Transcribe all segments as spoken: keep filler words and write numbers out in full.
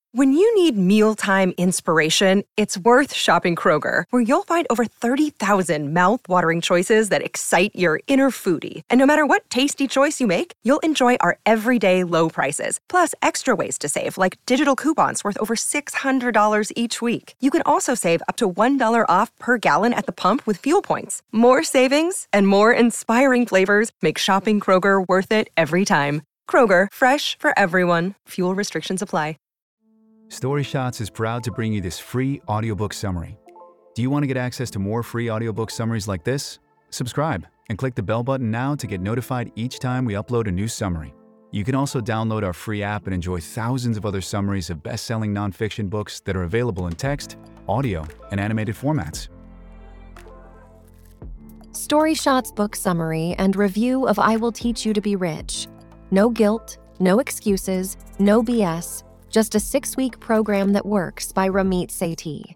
When you need mealtime inspiration, it's worth shopping Kroger, where you'll find over thirty thousand mouth-watering choices that excite your inner foodie. And no matter what tasty choice you make, you'll enjoy our everyday low prices, plus extra ways to save, like digital coupons worth over six hundred dollars each week. You can also save up to one dollar off per gallon at the pump with fuel points. More savings and more inspiring flavors make shopping Kroger worth it every time. Kroger, fresh for everyone. Fuel restrictions apply. StoryShots is proud to bring you this free audiobook summary. Do you want to get access to more free audiobook summaries like this? Subscribe and click the bell button now to get notified each time we upload a new summary. You can also download our free app and enjoy thousands of other summaries of best-selling nonfiction books that are available in text, audio, and animated formats. StoryShots book summary and review of I Will Teach You to Be Rich. No guilt, no excuses, no B S. Just a six-week program that works by Ramit Sethi.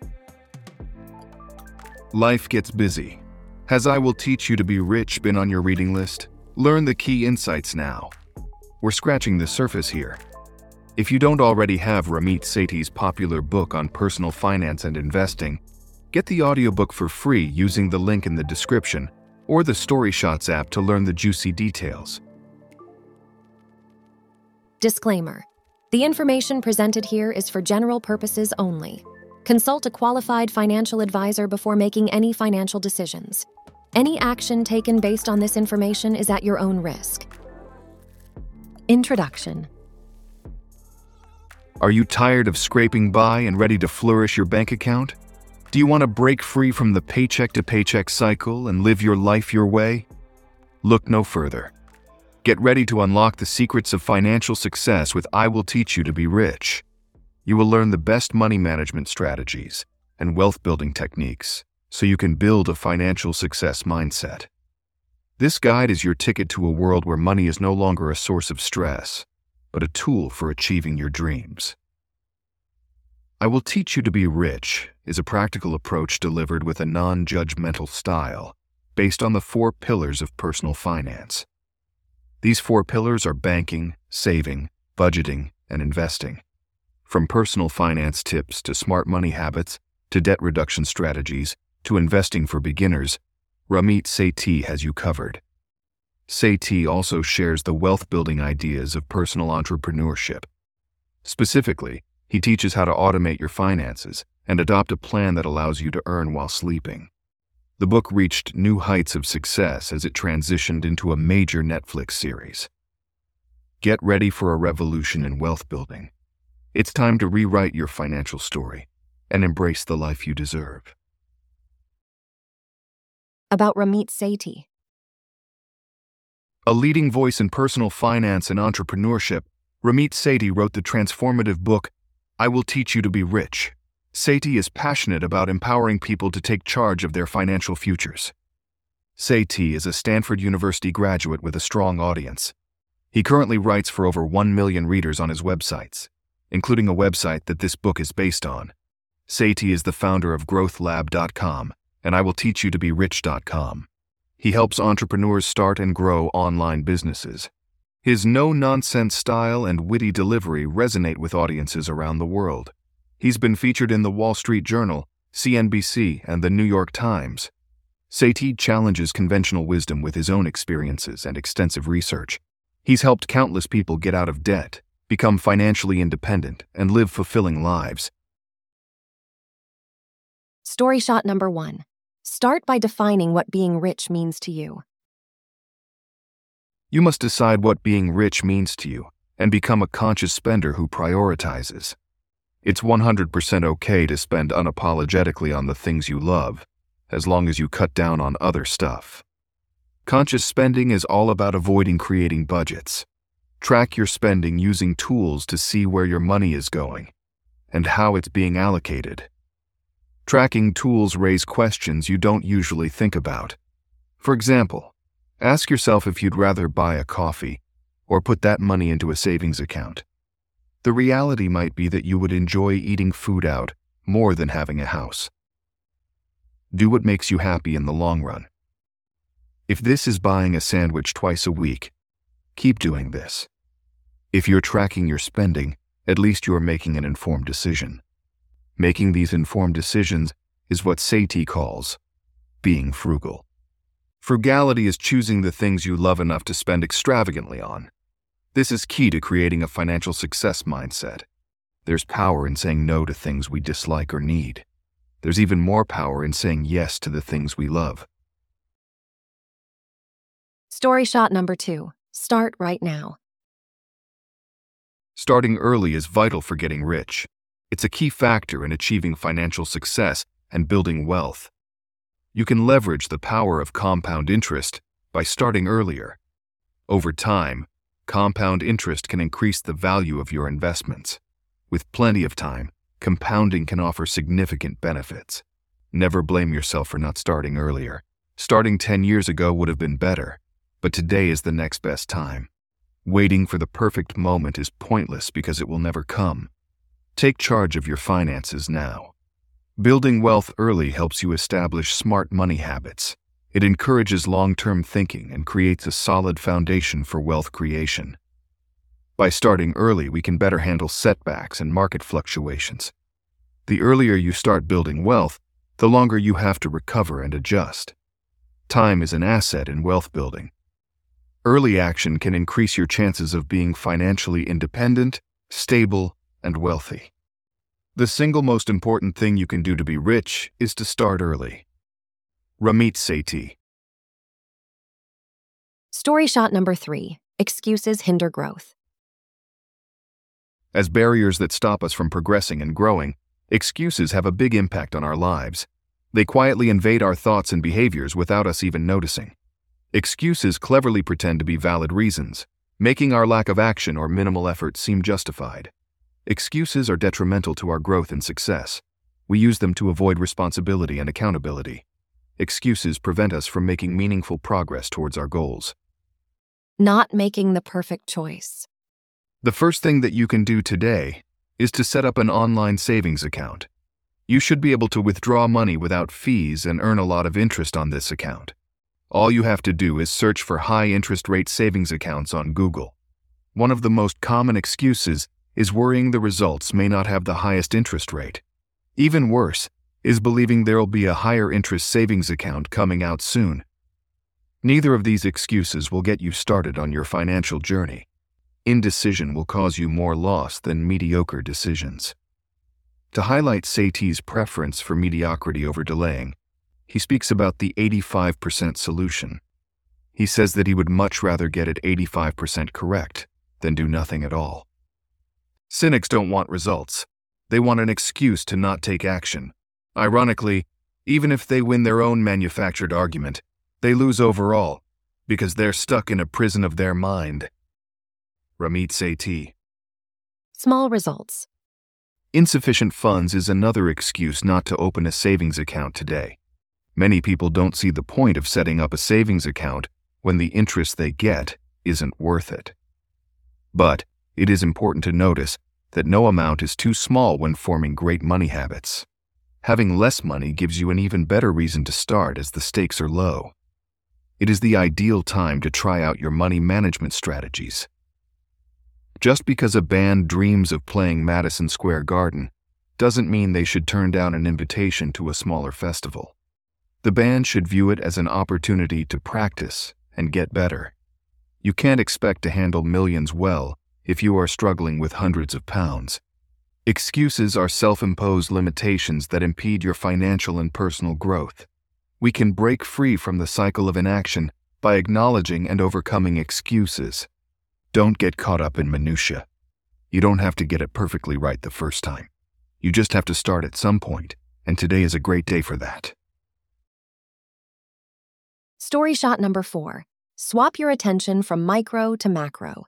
Life gets busy. Has I Will Teach You to Be Rich been on your reading list? Learn the key insights now. We're scratching the surface here. If you don't already have Ramit Sethi's popular book on personal finance and investing, get the audiobook for free using the link in the description or the StoryShots app to learn the juicy details. Disclaimer. The information presented here is for general purposes only. Consult a qualified financial advisor before making any financial decisions. Any action taken based on this information is at your own risk. Introduction. Are you tired of scraping by and ready to flourish your bank account? Do you want to break free from the paycheck-to-paycheck cycle and live your life your way? Look no further. Get ready to unlock the secrets of financial success with I Will Teach You to Be Rich. You will learn the best money management strategies and wealth-building techniques so you can build a financial success mindset. This guide is your ticket to a world where money is no longer a source of stress, but a tool for achieving your dreams. I Will Teach You to Be Rich is a practical approach delivered with a non-judgmental style based on the four pillars of personal finance. These four pillars are banking, saving, budgeting, and investing. From personal finance tips to smart money habits, to debt reduction strategies, to investing for beginners, Ramit Sethi has you covered. Sethi also shares the wealth-building ideas of personal entrepreneurship. Specifically, he teaches how to automate your finances and adopt a plan that allows you to earn while sleeping. The book reached new heights of success as it transitioned into a major Netflix series. Get ready for a revolution in wealth building. It's time to rewrite your financial story and embrace the life you deserve. About Ramit Sethi. A leading voice in personal finance and entrepreneurship, Ramit Sethi wrote the transformative book, I Will Teach You to Be Rich. Sethi is passionate about empowering people to take charge of their financial futures. Sethi is a Stanford University graduate with a strong audience. He currently writes for over one million readers on his websites, including a website that this book is based on. Sethi is the founder of growth lab dot com and I will teach you to be rich dot com. He helps entrepreneurs start and grow online businesses. His no-nonsense style and witty delivery resonate with audiences around the world. He's been featured in the Wall Street Journal, C N B C, and the New York Times. Sethi challenges conventional wisdom with his own experiences and extensive research. He's helped countless people get out of debt, become financially independent, and live fulfilling lives. Story shot number one. Start by defining what being rich means to you. You must decide what being rich means to you and become a conscious spender who prioritizes. It's one hundred percent okay to spend unapologetically on the things you love, as long as you cut down on other stuff. Conscious spending is all about avoiding creating budgets. Track your spending using tools to see where your money is going and how it's being allocated. Tracking tools raise questions you don't usually think about. For example, ask yourself if you'd rather buy a coffee or put that money into a savings account. The reality might be that you would enjoy eating food out more than having a house. Do what makes you happy in the long run. If this is buying a sandwich twice a week, keep doing this. If you're tracking your spending, At least you are making an informed decision. Making these informed decisions is what Sati calls being frugal. Frugality is choosing the things you love enough to spend extravagantly on. This is key to creating a financial success mindset. There's power in saying no to things we dislike or need. There's even more power in saying yes to the things we love. Story shot number two. Start right now. Starting early is vital for getting rich. It's a key factor in achieving financial success and building wealth. You can leverage the power of compound interest by starting earlier. Over time, compound interest can increase the value of your investments. With plenty of time, compounding can offer significant benefits. Never blame yourself for not starting earlier. Starting ten years ago would have been better, but today is the next best time. Waiting for the perfect moment is pointless because it will never come. Take charge of your finances now. Building wealth early helps you establish smart money habits. It encourages long-term thinking and creates a solid foundation for wealth creation. By starting early, we can better handle setbacks and market fluctuations. The earlier you start building wealth, the longer you have to recover and adjust. Time is an asset in wealth building. Early action can increase your chances of being financially independent, stable, and wealthy. The single most important thing you can do to be rich is to start early. Ramit Sethi. Story shot number three. Excuses hinder growth. As barriers that stop us from progressing and growing, excuses have a big impact on our lives. They quietly invade our thoughts and behaviors without us even noticing. Excuses cleverly pretend to be valid reasons, making our lack of action or minimal effort seem justified. Excuses are detrimental to our growth and success. We use them to avoid responsibility and accountability. Excuses prevent us from making meaningful progress towards our goals. Not making the perfect choice. The first thing that you can do today is to set up an online savings account. You should be able to withdraw money without fees and earn a lot of interest on this account. All you have to do is search for high interest rate savings accounts on Google. One of the most common excuses is worrying the results may not have the highest interest rate. Even worse is believing there'll be a higher interest savings account coming out soon. Neither of these excuses will get you started on your financial journey. Indecision will cause you more loss than mediocre decisions. To highlight Sethi's preference for mediocrity over delaying, he speaks about the eighty-five percent solution. He says that he would much rather get it eighty-five percent correct than do nothing at all. Cynics don't want results. They want an excuse to not take action. Ironically, even if they win their own manufactured argument, they lose overall because they're stuck in a prison of their mind. Ramit Sethi. Small results. Insufficient funds is another excuse not to open a savings account today. Many people don't see the point of setting up a savings account when the interest they get isn't worth it. But it is important to notice that no amount is too small when forming great money habits. Having less money gives you an even better reason to start as the stakes are low. It is the ideal time to try out your money management strategies. Just because a band dreams of playing Madison Square Garden doesn't mean they should turn down an invitation to a smaller festival. The band should view it as an opportunity to practice and get better. You can't expect to handle millions well if you are struggling with hundreds of pounds. Excuses are self-imposed limitations that impede your financial and personal growth. We can break free from the cycle of inaction by acknowledging and overcoming excuses. Don't get caught up in minutia. You don't have to get it perfectly right the first time. You just have to start at some point, and today is a great day for that. Story shot number four. Swap your attention from micro to macro.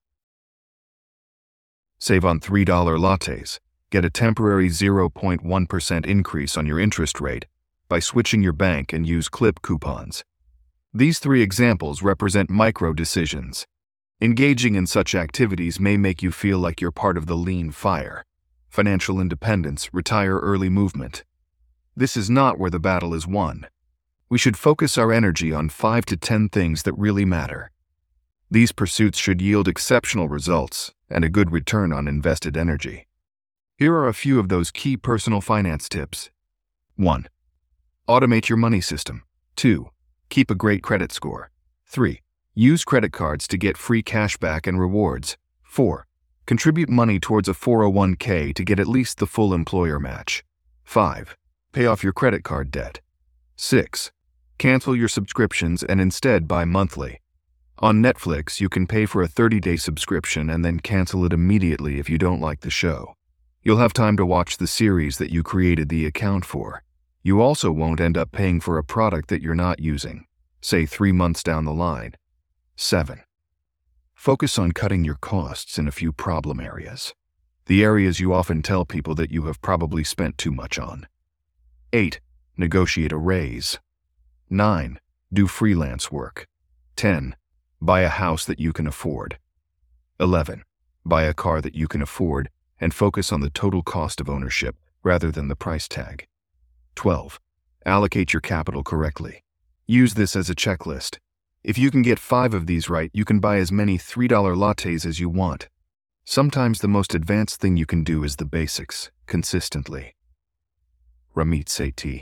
Save on three dollar lattes. Get a temporary zero point one percent increase on your interest rate by switching your bank and use clip coupons. These three examples represent micro decisions. Engaging in such activities may make you feel like you're part of the lean fire. Financial independence, retire early movement. This is not where the battle is won. We should focus our energy on five to ten things that really matter. These pursuits should yield exceptional results and a good return on invested energy. Here are a few of those key personal finance tips. one. Automate your money system. two. Keep a great credit score. three. Use credit cards to get free cashback and rewards. four. Contribute money towards a four oh one k to get at least the full employer match. five. Pay off your credit card debt. six. Cancel your subscriptions and instead buy monthly. On Netflix, you can pay for a thirty-day subscription and then cancel it immediately if you don't like the show. You'll have time to watch the series that you created the account for. You also won't end up paying for a product that you're not using, say three months down the line. seven. Focus on cutting your costs in a few problem areas. The areas you often tell people that you have probably spent too much on. eight. Negotiate a raise. nine. Do freelance work. ten. Buy a house that you can afford. eleven. Buy a car that you can afford and focus on the total cost of ownership rather than the price tag. twelve. Allocate your capital correctly. Use this as a checklist. If you can get five of these right, you can buy as many three dollar lattes as you want. Sometimes the most advanced thing you can do is the basics, consistently. Ramit Sethi.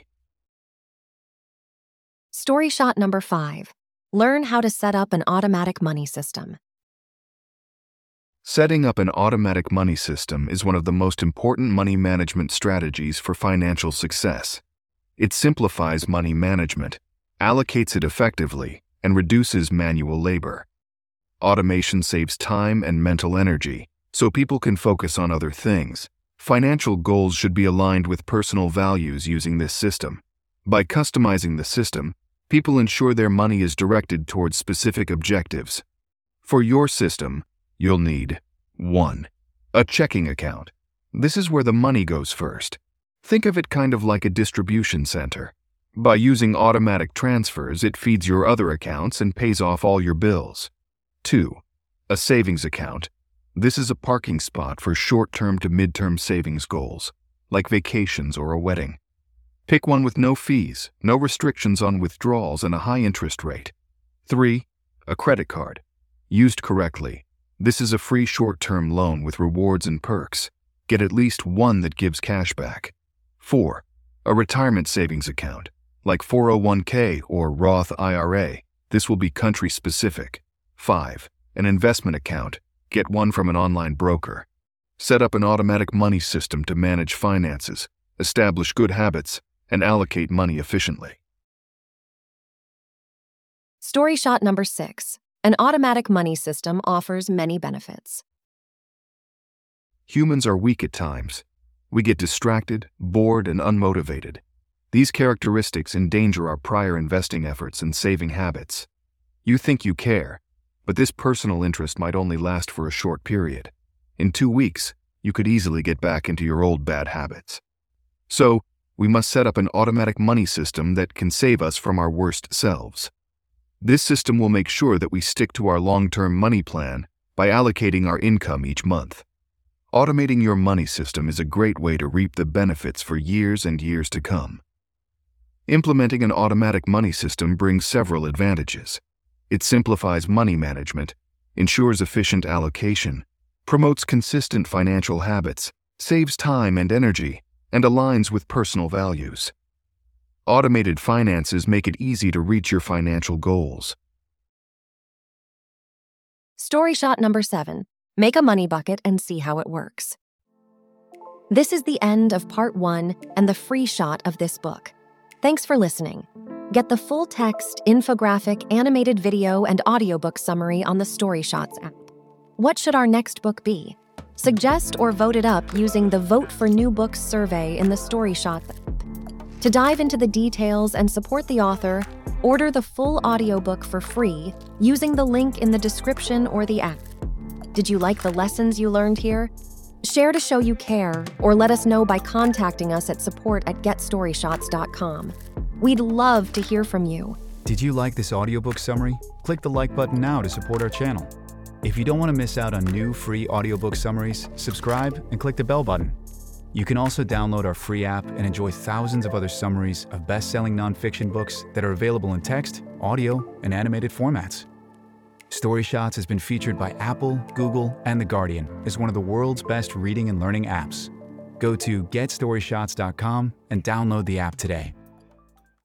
Story shot number five. Learn how to set up an automatic money system. Setting up an automatic money system is one of the most important money management strategies for financial success. It simplifies money management, allocates it effectively, and reduces manual labor. Automation saves time and mental energy, so people can focus on other things. Financial goals should be aligned with personal values using this system. By customizing the system, people ensure their money is directed towards specific objectives. For your system, you'll need one. A checking account. This is where the money goes first. Think of it kind of like a distribution center. By using automatic transfers, it feeds your other accounts and pays off all your bills. two. A savings account. This is a parking spot for short-term to mid-term savings goals, like vacations or a wedding. Pick one with no fees, no restrictions on withdrawals, and a high interest rate. three. A credit card. Used correctly, this is a free short-term loan with rewards and perks. Get at least one that gives cash back. four. A retirement savings account, like four oh one k or Roth I R A. This will be country-specific. five. An investment account. Get one from an online broker. Set up an automatic money system to manage finances, establish good habits, and allocate money efficiently. Story shot number six. An automatic money system offers many benefits. Humans are weak at times. We get distracted, bored, and unmotivated. These characteristics endanger our prior investing efforts and saving habits. You think you care, but this personal interest might only last for a short period. In two weeks, you could easily get back into your old bad habits. So, we must set up an automatic money system that can save us from our worst selves. This system will make sure that we stick to our long-term money plan by allocating our income each month. Automating your money system is a great way to reap the benefits for years and years to come. Implementing an automatic money system brings several advantages. It simplifies money management, ensures efficient allocation, promotes consistent financial habits, saves time and energy, and aligns with personal values. Automated finances make it easy to reach your financial goals. Story shot number seven. Make a money bucket and see how it works. This is the end of part one and the free shot of this book. Thanks for listening. Get the full text, infographic, animated video, and audiobook summary on the Story Shots app. What should our next book be? Suggest or vote it up using the Vote for New Books survey in the Story Shots app. To dive into the details and support the author, order the full audiobook for free using the link in the description or the app. Did you like the lessons you learned here? Share to show you care, or let us know by contacting us at support at get story shots dot com. We'd love to hear from you. Did you like this audiobook summary? Click the like button now to support our channel. If you don't want to miss out on new free audiobook summaries, subscribe and click the bell button. You can also download our free app and enjoy thousands of other summaries of best-selling nonfiction books that are available in text, audio, and animated formats. StoryShots has been featured by Apple, Google, and The Guardian as one of the world's best reading and learning apps. Go to get story shots dot com and download the app today.